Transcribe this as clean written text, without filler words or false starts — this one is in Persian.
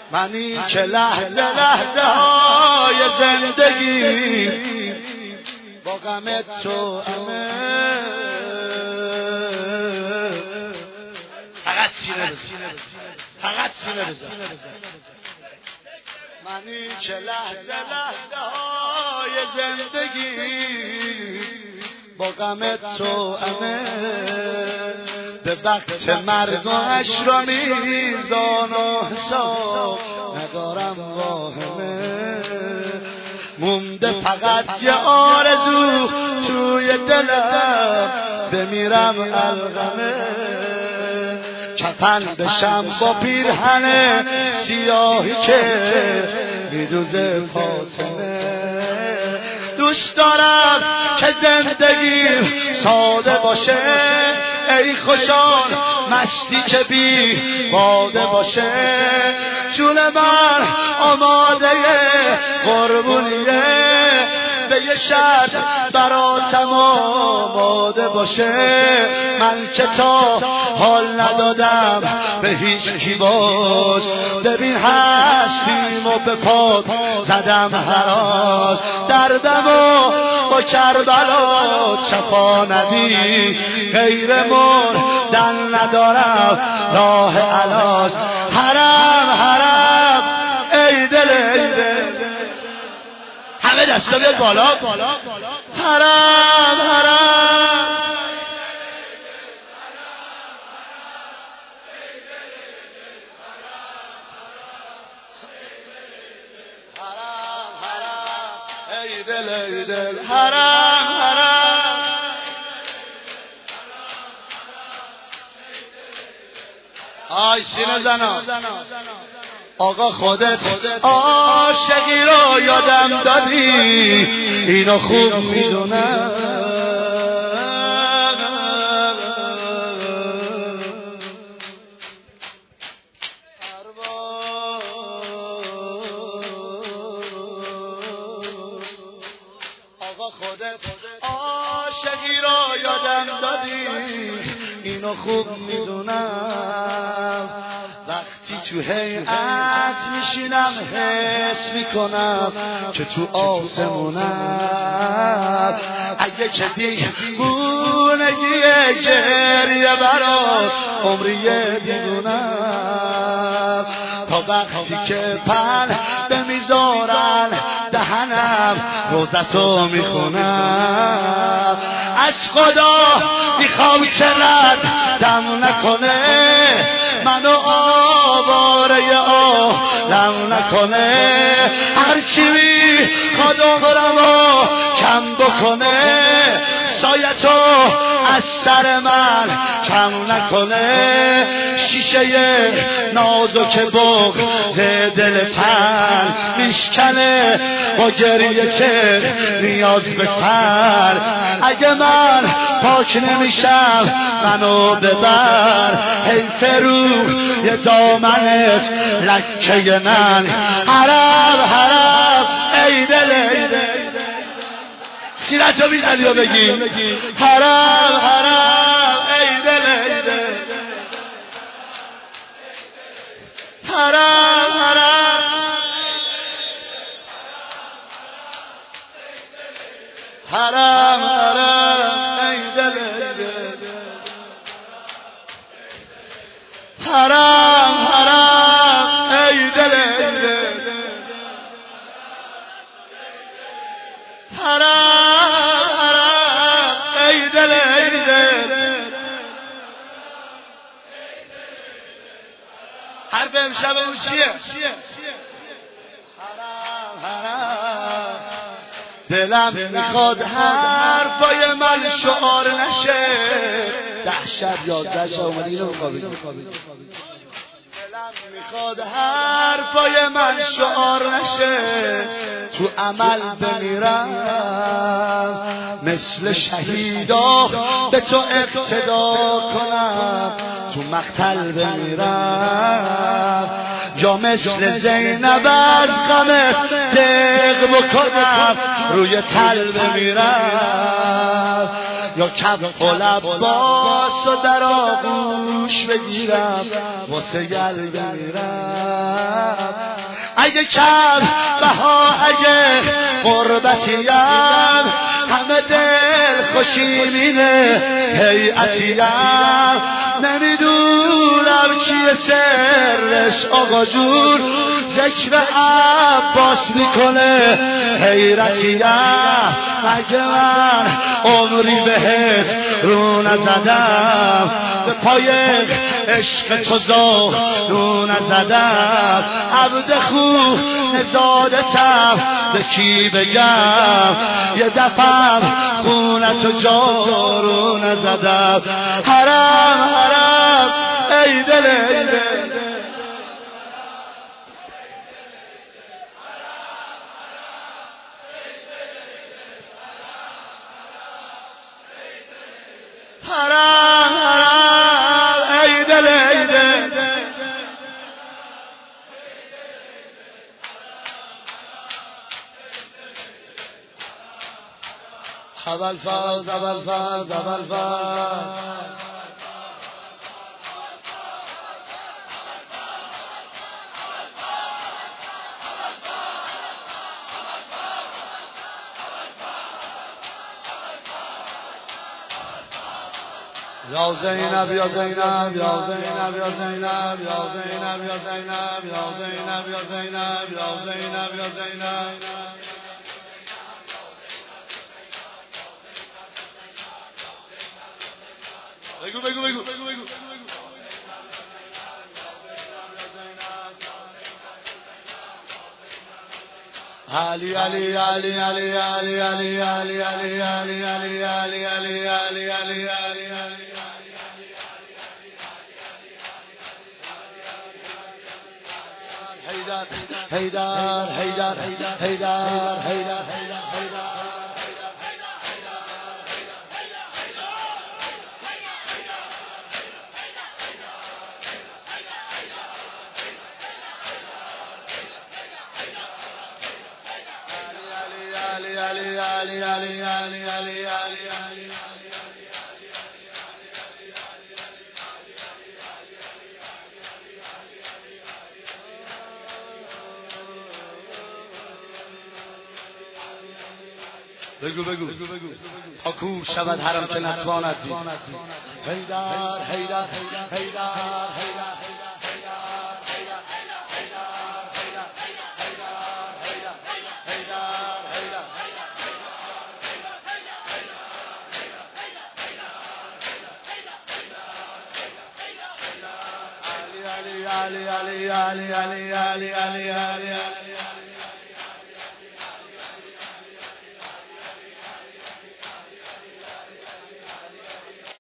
منی که لحظه لحظه های زندگی با غم تو فقط سینه بزن، فقط سینه بزن. منی که لحظه لحظه های زندگی با غم تو به وقت مرگ و حشر میزان و حساب ندارم واهمه. مونده فقط یه آرزو توی دلم بمیرم الغمه. کفن بشم با پیرهن سیاهی که میدوزه فاطمه. دوست دارم که زندگیم ساده باشه، ای خوشان مستی که بی باده باشه. جون من آماده قربونیه، به یه شرط براتم آماده باشه. من که تا حال ندادم به هیچ کی باش، ببین هستیم و به پاد زدم هراز. دردمو با کربلا شفا ندی، غیر مردن ندارم راه علاج. حرم حرم ای دل ای دل، همه دستا بیاد بالا. حرم حرم ای دل ای دل، حرم حرم آی سینه زنا. آقا خودت عاشقی رو یادم دادی، اینو خوب میدونم. آقا خودت عاشقی رو یادم دادی، اینو خوب میدونم. وقتی تو هیئت میشینم حس میکنم که تو آسمونم. اگه که دیوونگی گریه برات عمریه دیوونم. تا وقتی که پن به میذارن دهنم روزتو میخونم. از خدا میخوام که ردم نکنه، منو آواره عالم نکنه. هرچی میخواد عمرمو کم بکنه، سایتو از سر من کم نکنه. شیشه نازک بغض دل تن میشکنه با گریه که نیاز به سر. اگه من پاک نمیشم منو ببر، حیف رو یه دامنت لکه من. حرم حرم ای دل ای دل، سیرتو میزنی و بگی حرم حرم ای دل ای دل، حرم حرم حرم حرم ای دل ای دل، حرم حرم ای دل ای دل، حرم حرم ای دل ای دل. حرف امشب اون چیه؟ حرم حرم دلم میخواد حرفای من شعار نشه. 10 شب 11 شب اومدی اینو مقابل. دلم میخواد حرفای من شعار نشه، تو عمل بمیرم مثل شهیدا به تو اقتدا کنم. تو مقتل بمیرم یا مثل زینب از غم دق بکنم روی تل بمیرم، یا کف و لباس و در آغوش بگیرم واسه گل بمیرم. اگه کم بها اگه قربتیم همه دل خوشیمینه هیئتیم نمیدونم چیه سرش آقا جون ذکر عباس میکنه حیرتیم مگه من عمری بهت رو نزدم به پای عشق تو زانو نزدم عبد خوب نزادتم به کی بگم یه دفعه خونتو جارو نزدم حرم حرم ای دل ای دل حرام حرام ای دل ای دل اول فاز اول فاز اول فاز یا زینب یا زینب یا زینب یا زینب یا زینب یا زینب یا زینب یا زینب یا زینب یا زینب بگو بگو بگو بگو علی علی علی علی علی علی علی علی علی علی علی علی علی علی علی حیدر حیدر حیدر حیدر حیدر علی علی علی علی علی بگو بگو تا کور شود حرم که نتواند دید حیدر حیدر حیدر حیدر علی علی علی علی علی علی علی علی